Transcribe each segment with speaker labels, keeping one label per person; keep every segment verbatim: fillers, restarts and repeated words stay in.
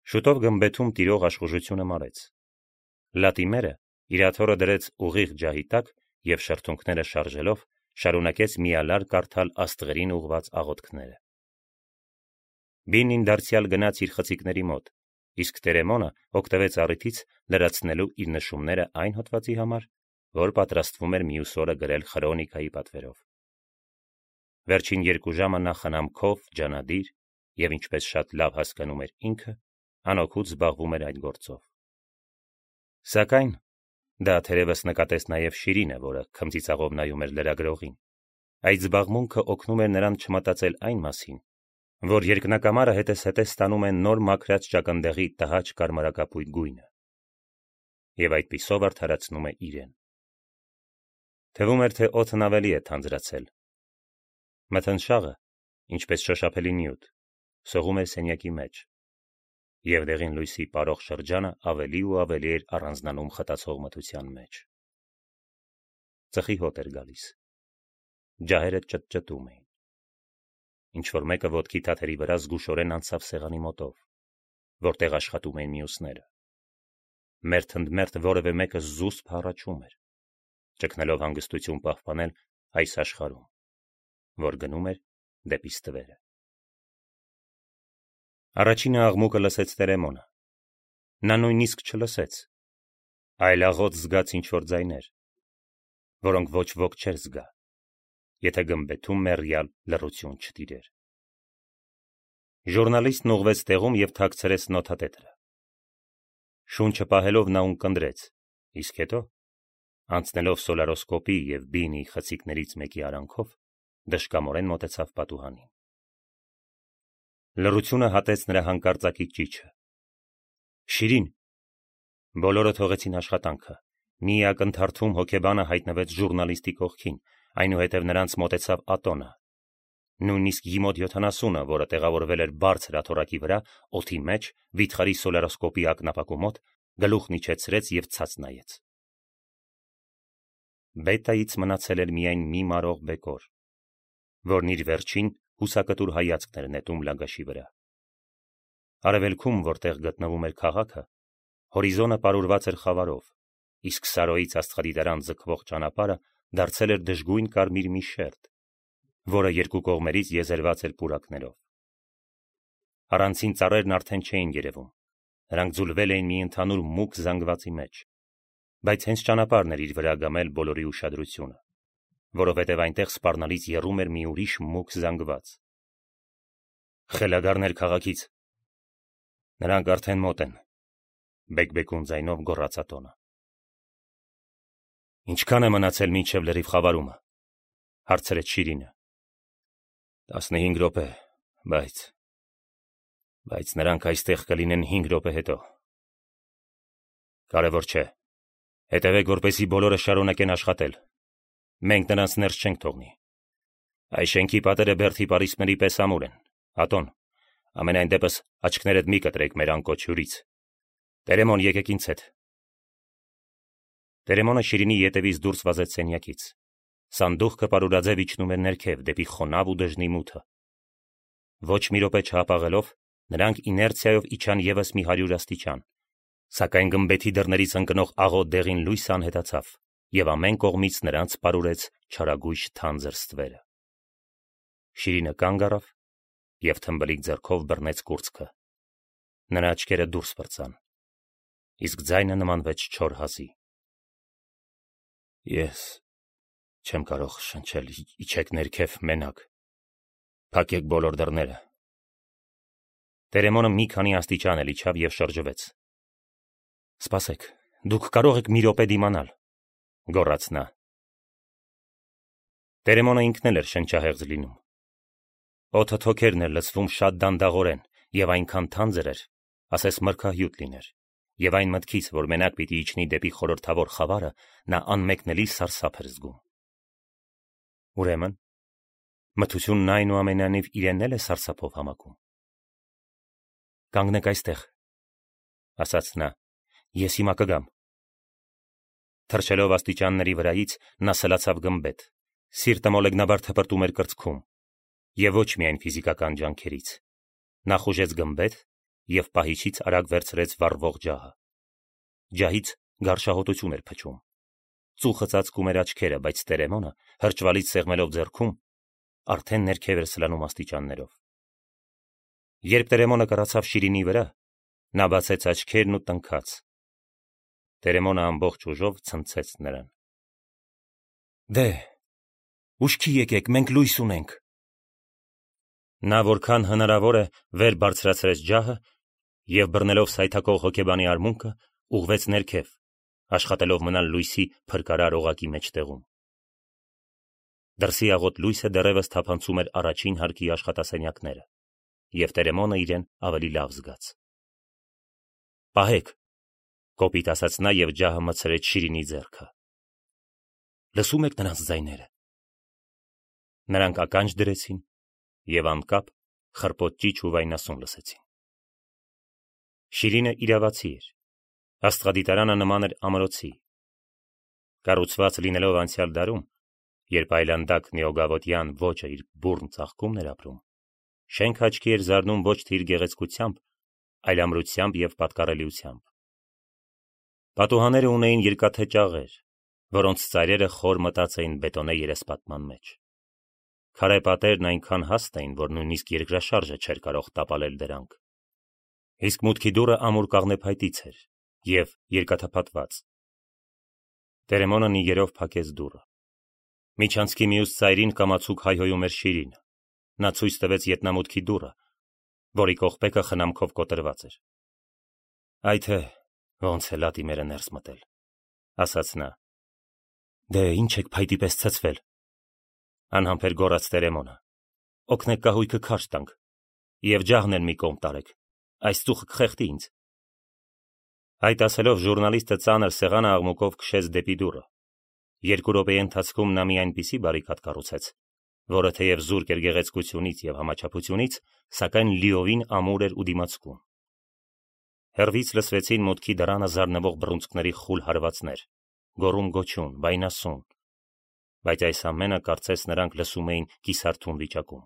Speaker 1: Շուտով գմբեթում տիրող աշխուժությունը մարեց։ Լատի մերը իր աթոռը դրեց ուղիղ ջահի տակ և շրթունքները շարժելով շարունակեց միալար կարդալ աստղերին ուղված աղոթքները։ Բինին դարձյալ գնաց իր խցիկների մոտ, իսկ Տերեմոնը օգտվեց առիթից լրացնելու իր նշումները այն հոդվածի համար, որ պատրաստվում էր մյուս օրը գրել խրոնիկայի պատվերով։ Վերջին երկու ժամը նա խնամքով, ջանադիր և ինչպես շատ լավ հասկանում էր ինքը, անօգուտ զբաղվում էր այդ գործով։ Սակայն դա թերևս նկատեց նաև Շիրինը, որը քմծիծաղով նայում էր լրագրողին։ Այդ զբաղմունքը օգնում էր նրան չմտածել այն մասին, որ երկնակամարը հետզհետե ստանում է նոր մաքրած ճակնդեղի տհաճ կարմրակապույտ գույնը, և այդպիսով արդարացնում է իրեն։ Թվում էր, թե օդն ավելի է թանձրացել։ Մթնշաղը, ինչպես շոշափելի նյութ, սողում էր սենյակի մեջ, և դեղին լույսի պարող շրջանը ավելի ու ավելի էր առանձնանում խտացող մթության մեջ։ Ծխի հոտ էր գալիս։ Ջահերը ճտճտում էին։ Ինչ-որ մեկը ոտքի թաթերի վրա զգուշորեն անցավ սեղանի մոտով, որտեղ աշխատում էին մյուսները։ Մերթ ընդ մերթ որևէ մեկը զուսպ հառաչում էր, ճգնելով հանգստություն պահպանել այս աշխարհում, որ գնում էր դեպի ստվերը։ Առաջինը աղմուկը լսեց Տերեմոնը։ Նա նույնիսկ չլսեց, այլ աղոտ զգաց ինչ-որ ձայներ, որոնք ոչ ոք չէր զգա, եթե գմբեթում մեռյալ լռություն չտիրեր։ Ժուրնալիստն ուղղվեց տեղում և թաքցրեց նոթատետրը։ Շունչը պահելով նա ունկնդրեց, իսկ հետո, անցնելով սոլարոսկոպի և բինի խցիկներից մեկի արանքով, դժկամորեն մոտեցավ պատուհանին։ Լռությունը հատեց նրա հանկարծակի ճիչը։ Շիրին։ Բոլորը թողեցին աշխատանքը։ Մի ակնթարթում հոգեբանը հայտնվեց ժուրնալիստի կողքին, այնուհետև նրանց մոտեցավ Ատոնը։ Նույնիսկ Յիմոտ յոթանասունը, որը տեղավորվել էր բարձր աթոռակի վրա, օդի մեջ, վիթխարի սոլարոսկոպի ակնապակու մոտ, գլուխն իջեցրեց և ցած նայեց։ Բետայից մնացել էր միայն մի մարող բեկոր, որն իր վերջին հուսակտուր հայացքն էր նետում լագաշի վրա։ Արևելքում, որտեղ գտնվում էր քաղաքը, հորիզոնը պարուրված էր խավարով, իսկ Սարոյից աստղադիտարան ձգվող ճանապարհը դարձել էր դժգույն կարմիր մի շերտ, որը երկու կողմերից եզերված էր պուրակներով։ Առանցին ծառերն արդեն չէին երևում, նրանք ձուլվել էին մի ընդհանուր մուգ զանգվածի մեջ, բայց հենց ճանապարհն էր իր վրա գամել բոլորի ուշադրությունը, որովհետև այնտեղ սպառնալից եռում էր մի ուրիշ մուգ զանգված։ Խելագարներ քաղաքից։ Նրանք արդեն մոտ են, բեկբեկուն ձայնով գոռաց Ատոնը։ Ինչքան է մնացել մինչև լրիվ խավարումը, հարցրեց Շիրինը։ Տասնհինգ րոպե, բայց բայց նրանք այստեղ կլինեն հինգ րոպե հետո։ Կարևոր չէ։ Հետևեք, որպեսզի բոլորը շարունակեն աշխատել։ Մենք նրանց ներս չենք թողնի։ Այս շենքի պատերը բերդի պարիսպների պես ամուր են։ Ատոն, ամենայն դեպս աչքներդ մի կտրեք մեր անկոչ հյուրից։ Տերեմոն, եկեք ինձ հետ։ Տերեմոնը Շիրինի ետևից դուրս վազեց սենյակից։ Սանդուղքը պարուրաձև իջնում էր ներքև, դեպի խոնավ ու դժնի մութը։ Ոչ մի րոպե չհապաղելով, նրանք իներցիայով իջան ևս մի հարյուր աստիճան, սակայն գմբեթի դռներից ընկնող աղոտ դեղին լույսը անհետացավ, և ամեն կողմից նրանց պարուրեց չարագույժ թանձր ստվերը։ Շիրինը կանգ առավ և թմբլիկ ձեռքով բռնեց կուրծքը։ Նրա աչքերը դուրս պրծան, իսկ ձայնը նմանվեց չոր հազի։ Ես չեմ կարող շնչել, իջեք ներքև մենակ, փակեք բոլոր դռները։ Տերեմոնը մի քանի աստիճան էլ իջավ և շրջվեց։ Սպասեք, դուք կարող եք մի րոպե դիմանալ, գոռաց նա։ Տերեմոնը ինքն էլ էր շնչահեղձ լինում։ Օդը թոքերն էր լցվում շատ դանդաղորեն և այնքան թանձր էր, ասես մրգահյուտ լիներ, և այն մտքից, որ մենակ պիտի իջնի դեպի խորհրդավոր խավարը, նա անմեկնելի սարսափ էր զգում։ Ուրեմն, մթությունն այնուամենայնիվ իրեն էլ է սարսափով համակում։ Կանգնեք այստեղ, ասաց նա, ես հիմա կգամ։ Թռչելով աստիճանների վրայից, նա սլացավ գմբեթ, սիրտը մոլեգնաբար թպրտում էր կրծքում, և ոչ միայն ֆիզիկական ջանքերից։ Նա խուժեց գմբեթ և պահիչից արագ վերցրեց վառվող ջահը։ Ջահից գարշահոտություն էր փչում։ Ծուխը ծածկում էր աչքերը, բայց Տերեմոնը, հրճվալից սեղմելով ձեռքում, արդեն ներքև էր սլանում աստիճաններով։ Երբ Տերեմոնը կռացավ Շիրինի վրա, նա բացեց աչքերն ու տնքաց։ Տերեմոնը ամբողջ ուժով ցնցեց նրան։ Դե, ուշքի եկեք, մենք լույս ունենք։ Նա որքան հնարավոր է վեր բարձրացրեց ջահը և բռնելով սայթաքող հոգեբանի արմունկը, ուղղվեց ներքև, աշխատելով մնալ լույսի փրկարար օղակի մեջտեղում։ Դրսի աղոտ լույսը դեռևս թափանցում էր առաջին հարկի աշխատասենյակները, և Տերեմոնը իրեն ավելի լավ զգաց։ Պահեք, կոպիտ ասաց նա և ջահը մտցրեց Շիրինի ձեռքը։ Լսում եք նրանց ձայները։ Նրանք ականջ դրեցին և անկապ խռպոտ ճիչ ու վայնասուն լսեցին։ Շիրինը իրավացի էր։ Աստղադիտարանը նման էր ամրոցի։ Կառուցված լինելով անցյալ դարում, երբ այլանդակ Նեոգավոտյան ոճը իր բուռն ծաղկումն էր ապրում, շենքը աչքի էր զարնում ոչ թե իր գեղեցկությամբ, այլ ամրությամբ և պատկառելիությամբ։ Պատուհանները ունեին երկաթե ճաղեր, որոնց ծայրերը խոր մտած էին բետոնե երեսպատման մեջ։ Քարե պատերն այնքան հաստ էին, որ նույնիսկ երկրաշարժը չէր կարող տապալել դրանք։ Իսկ մուտքի դուռը ամուր կաղնեփայտից էր և երկաթափատված։ Տերեմոնը նիգերով փակեց դուռը։ Միջանցքի մյուս ծայրին կամացուկ հայհոյում էր Շիրինը։ Նա ցույց տվեց ետնամուտքի դուռը, որի կողպեքը խնամքով կոտրված էր։ Այ թե ոնց է լատիմերը ներս մտել, ասաց նա։ Դե ինչ եք փայտի պես ցցվել, անհամբեր գոռաց Տերեմոնը։ Օգնեք կահույքը քարշ տանք և ջահն էլ մի կողմ տարեք, այս ծուխը կխեղդի ինձ։ Այդ ասելով ժուրնալիստը ծանր սեղանը աղմուկով քշեց դեպի դուռը։ Երկու րոպեի ընթացքում նա մի այնպիսի բարիկադ կառուցեց, որը թեև զուրկ էր գեղեցկությունից և համաչափությունից, սակայն լիովին ամուր էր ու դիմացկուն։ Հեռվից լսվեցին մուտքի դռանը զարնվող բռունցքների խուլ հարվածներ, գոռում-գոչյուն, վայնասուն, բայց այս ամենը կարծես նրանք լսում էին կիսարթուն վիճակում։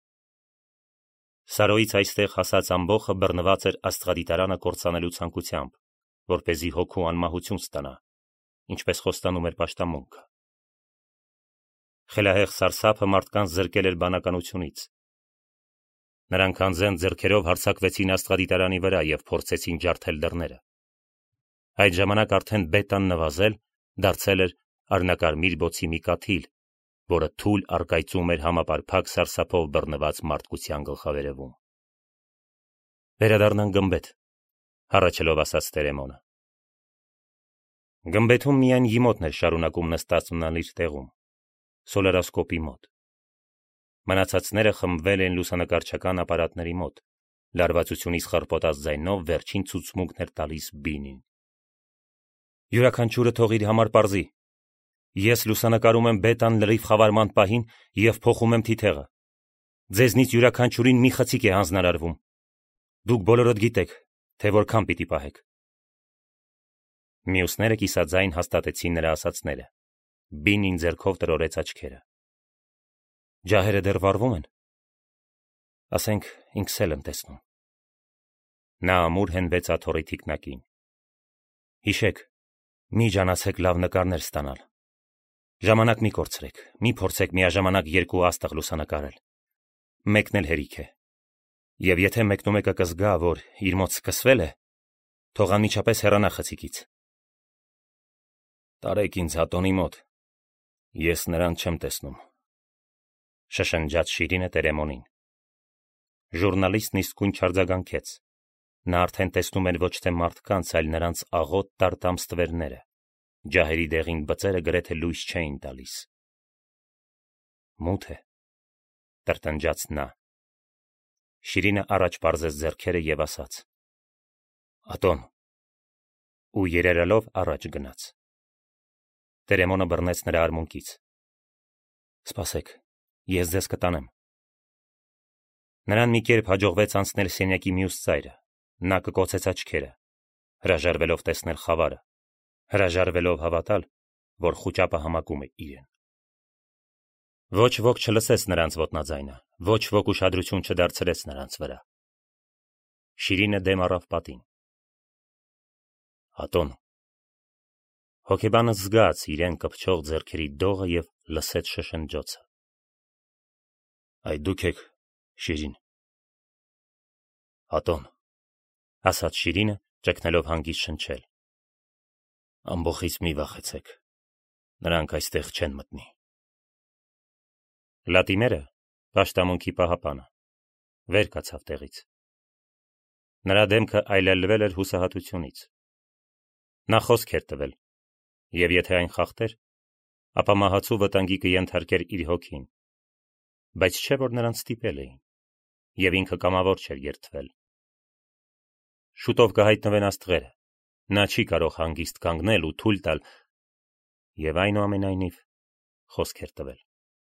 Speaker 1: Սարոյից այստեղ հասած ամբոխը բռնված էր աստղադիտարանը կործանելու ցանկությամբ, որպեսզի հոգու անմահություն ստանա, ինչպես խոստանում էր պաշտամունքը։ Խելահեղ սարսափը մարդկանց զրկել էր բանականությունից։ Նրանք անզեն ձեռքերով հարձակվեցին աստղադիտարանի վրա և փորձեցին ջարդել դռները։ Այդ ժամանակ արդեն բետան նվազել, դարձել էր արնակարմիր բոցի մի կաթիլ, որը թույլ առկայծում էր համապարփակ սարսափով բռնված մարդկության գլխավերևում։ Վերադառնանք գմբեթ, հառաչելով ասաց Տերեմոնը։ Գմբեթում միայն Յիմոտն էր շարունակում նստած մնալ իր տեղում, սոլարոսկոպի մոտ։ Մնացածները խմբվել էին լուսանկարչական ապարատների մոտ, լարվածությունից խռպոտած ձայնով վերջին ցուցմունքն էր տալիս Բինին։ Յուրաքանչյուրը թող իր համար պարզի։ Ես լուսանկարում եմ բետան լրիվ խավարման պահին և փոխում եմ թիթեղը։ Ձեզնից յուրաքանչյուրին մի խցիկ է հանձնարարվում։ Դուք բոլորդ գիտեք, թե որքան պիտի պահեք։ Մյուսները կիսաձայն հաստատեցին նրա ասածները։ Բինին ձեռքով տրորեց աչքերը։ Ջահերը դեռ վառվում են։ Ասենք ինքս էլ եմ տեսնում։ Նա ամուր հենվեց աթոռի թիկնակին։ Հիշեք, մի ջանացեք լավ նկարներ ստանալ։ Ժամանակ մի կորցրեք, մի փորձեք միաժամանակ երկու աստղ լուսանկարել։ Մեկն էլ հերիք է։ Եվ եթե մեկնումեկը կզգա, որ իր մոտ սկսվել է, թող անմիջապես հեռանա խցիկից։ Տարեք ինձ հատոնի մոտ։ Ես նրան չեմ տեսնում, շշնջաց Շիրինը Տերեմոնին։ Ժուրնալիստն իսկույն չարձագանքեց։ Նա արդեն տեսնում էր ոչ թե մարդկանց, այլ նրանց աղոտ տարտամ ստվերները։ Ջահերի դեղին բծերը գրեթե լույս չէին տալիս։ Մութ է, տրտնջաց նա։ Շիրինը առաջ պարզեց ձեռքերը և ասաց. Ատոն։ Ու երերելով առաջ գնաց։ Տերեմոնը բռնեց նրա արմունկից։ Սպասեք, ես ձեզ կտանեմ։ Նրան մի կերպ հաջողվեց անցնել սենյակի մյուս ծայրը։ Նա կկոցեց աչքերը, հրաժարվելով տեսնել խավարը, հրաժարվելով հավատալ, որ խուճապը համակում է իրեն։ Ոչ ոք չլսեց նրանց ոտնաձայնը, ոչ ոք ուշադրություն չդարձրեց նրանց վրա։ Շիրինը դեմ առավ պատին։ Ատոն։ Հոգեբանը զգաց իրեն կպչող ձեռքերի դողը և լսեց շշնջոցը։ Այ դուք եք, Շիրին։ Ատոն, ասաց Շիրինը, ճգնելով հանգիստ շնչել։ Ամբոխից մի վախեցեք, նրանք այստեղ չեն մտնի։ Լատիմերը, պաշտամունքի պահապանը, վեր կացավ տեղից։ Նրա դեմքը այլելվել էր հուսահատությունից։ Նա խոսք էր տվել, և եթե այն խախտեր, ապա մահացու վտանգի կենթարկեր իր հոգին, բայց չէ որ նրան ստիպել էին, և ինքը կամավոր չէր երդվել։ Շուտով կհայտնվեն աստղերը, նա չի կարող հանգիստ կանգնել ու թույլ տալ, և այնուամենայնիվ խոսք էր տվել։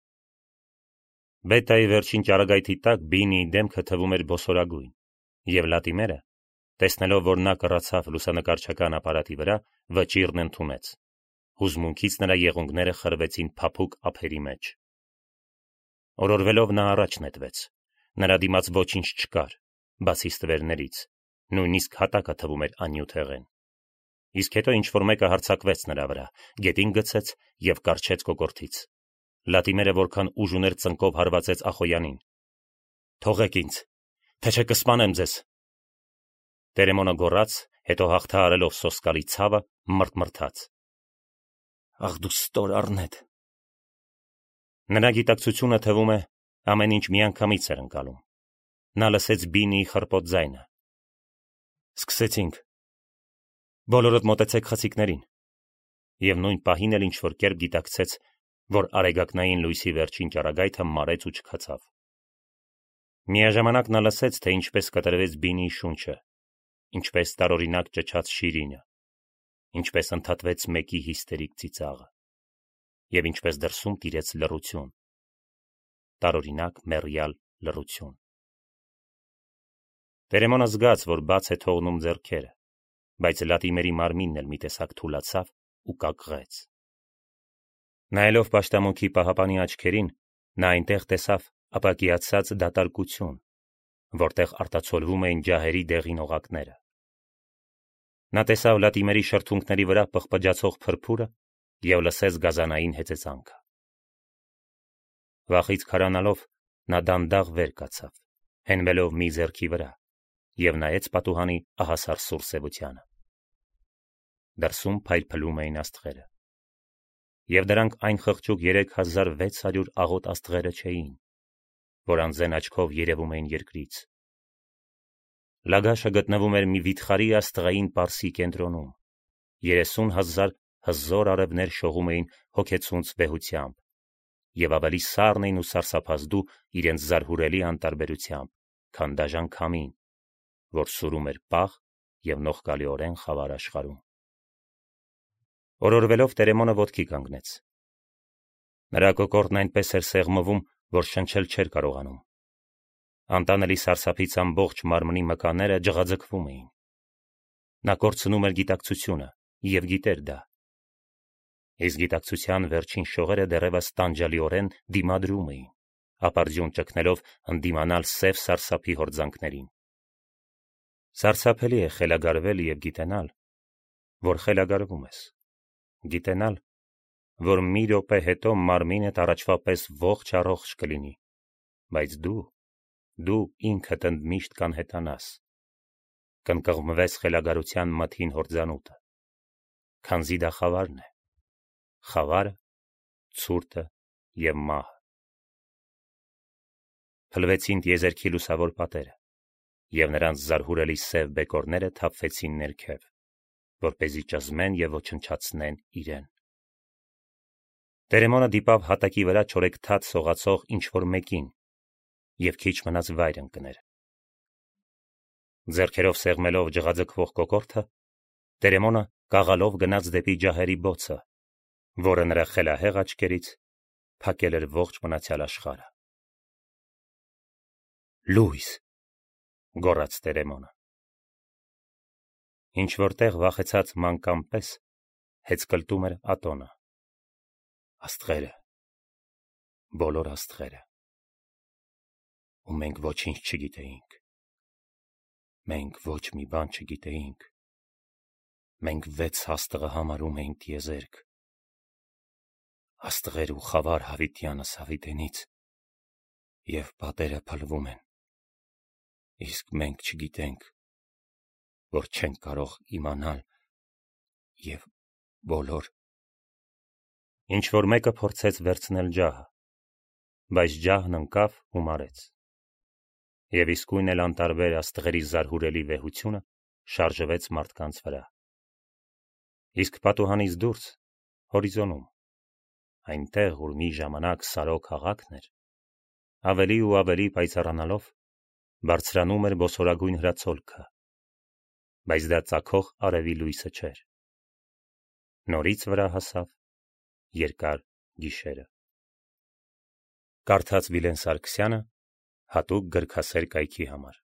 Speaker 1: Բետայի վերջին ճառագայթի տակ Բինիի դեմքը թվում էր բոսորագույն, և Լատիմերը, տեսնելով, որ նա կռացավ լուսանկարչական ապարատի վրա, վճիռն ընդունեց։ Հուզմունքից նրա եղունգները խրվեցին փափուկ ափերի մեջ։ Օրորվելով նա առաջ նետվեց։ Նրա դիմաց ոչինչ չկար, բացի ստվերներից, նույնիսկ հատակը թվում էր աննյութեղեն։ Իսկ հետո ինչ-որ մեկը հարձակվեց նրա վրա, գետին գցեց և կառչեց կոկորդից։ Լատիմերը որքան ուժ ուներ ծնկով հարվածեց Ախոյանին։ Թողեք ինձ, թե չէ կսպանեմ ձեզ։ Տերեմոնը գոռաց, հետո հաղթահարելով սոսկալի ցավը, մռթմռթաց. Ախ դու ստոր առնետ։ Նրա գիտակցությունը թվում է ամեն ինչ միանգամից էր ընկալում։ Նա լսեց Բինիի խռպոտ ձայնը։ Սկսեցինք։ Բոլորդ մոտեցեք խցիկներին։ Եվ նույն պահին էլ ինչ-որ կերպ գիտակցեց, որ արեգակնային լույսի վերջին ճառագայթը մարեց ու չքացավ։ Միաժամանակ նա լսեց, թե ինչպես կտրվեց Բինիի շունչը, ինչպես տարօրինակ ճչաց Շիրինը, ինչպես ընդհատվեց մեկի հիստերիկ ծիծաղը, և ինչպես դրսում տիրեց լռություն, տարօրինակ մեռյալ լռություն։ Տերեմոնը զգաց, որ բաց է թողնում ձեռքերը, բայց Լատիմերի մարմինն էլ մի տեսակ թուլացավ ու կակղեց։ Նայելով պաշտամունքի պահապանի աչքերին, նա այնտեղ տեսավ ապակիացած դատարկություն, որտեղ արտացոլվում էին ջահերի դեղին օղակները։ Նա տեսավ Լատիմերի շրթունքների վրա պղպջացող փրփուրը և լսեց գազանային հեծեծանքը։ Վախից քարանալով նա դանդաղ վեր կացավ, հենվելով մի ձեռքի վրա, և նայեց պատուհանի ահասար սուր սևությանը։ Դրսում փայլփլում էին աստղերը։ Եվ դրանք այն խղճուկ երեք հազար վեց հարյուր աղոտ աստղերը չէին, որ անզեն աչքով երևում էին երկրից։ Լագաշը գտնվում էր մի վիթխարի աստղային պարսի կենտրոնում, երեսուն հազար հզոր արևներ շողում էին հոգեցունց վեհությամբ, և ավելի սառն էին ու սարսափազդու իրենց զարհուրելի անտարբերությամբ, քան դաժան քամին, որ սուրում էր պաղ և նողկալիորեն խավար աշխարհում։ Օրորվելով Տերեմոնը ոտքի կանգնեց։ Նրա կոկորդն այնպես էր սեղմվում, որ շնչել չէր կարողանում։ Անտանելի սարսափից ամբողջ մարմնի մկանները ջղաձգվում էին։ Նա կորցնում էր գիտակցությունը և գիտեր դա։ Իսկ գիտակցության վերջին շողերը դեռևս տանջալիորեն դիմադրում էին, ապարդյուն ճգնելով ընդդիմանալ սև սարսափի հորձանքներին։ Սարսափելի է խելագարվել և գիտենալ, որ խելագարվում ես, գիտենալ, որ մի րոպե հետո մարմինդ առաջվա պես ողջ առողջ կլինի, բայց դու, դու ինքդ ընդմիշտ կանհետանաս, կընկղմվես խելագարության մթին հորձանուտը, քանզի դա խավարն է, խավարը, ցուրտը և մահը։ Փլվեցին տիեզերքի լուսավոր պատերը, և նրանց զարհուրելի սև բեկորները թափվեցին ներքև, որպեսզի ճզմեն և ոչնչացնեն իրեն։ Տերեմոնը դիպավ հատակի վրա չորեքթաթ սողացող ինչ-որ մեկին և քիչ մնաց վայր ընկներ։ Ձեռքերով սեղմելով ջղաձգվող կոկորդը, Տերեմոնը կաղալով գնաց դեպի ջահերի բոցը, որը նրա խելահեղ աչքերից փակել էր ողջ մնացյալ աշխարհը։ Լույս, գոռաց Տերեմոնը։ Ինչ-որ տեղ վախեցած մանկան պես հեծկլտում էր Ատոնը։ Աստղերը, բոլոր աստղերը, ու մենք ոչինչ չգիտեինք։ Մենք ոչ մի բան չգիտեինք։ Մենք վեց հաստղը համարում էինք տիեզերք, աստղեր ու խավար Հավիտյանս Հավիտենից, և պատերը փլվում են, իսկ մենք չգիտենք, որ չենք կարող իմանալ, և բոլոր… Ինչ-որ մեկը փորձեց վերցնել ջահը, բայց ջահն ընկավ ու մարեց, և իսկույն էլ անտարբեր աստղերի զարհուրելի վեհությունը շարժվեց մարդկանց վրա։ Իսկ պատուհանից դուրս, հորիզոնում, այնտեղ, ուր մի ժամանակ Սարո քաղաքն էր, ավելի ու ավելի պայծառանալով, բարձրանում էր բոսորագույն հրացոլքը, բայց դա ծագող արևի լույսը չէր։ Նորից վրա հասավ երկար գիշերը։ Կարդաց Վիլեն Սարգսյանը հատուկ գրքասեր կայքի համար։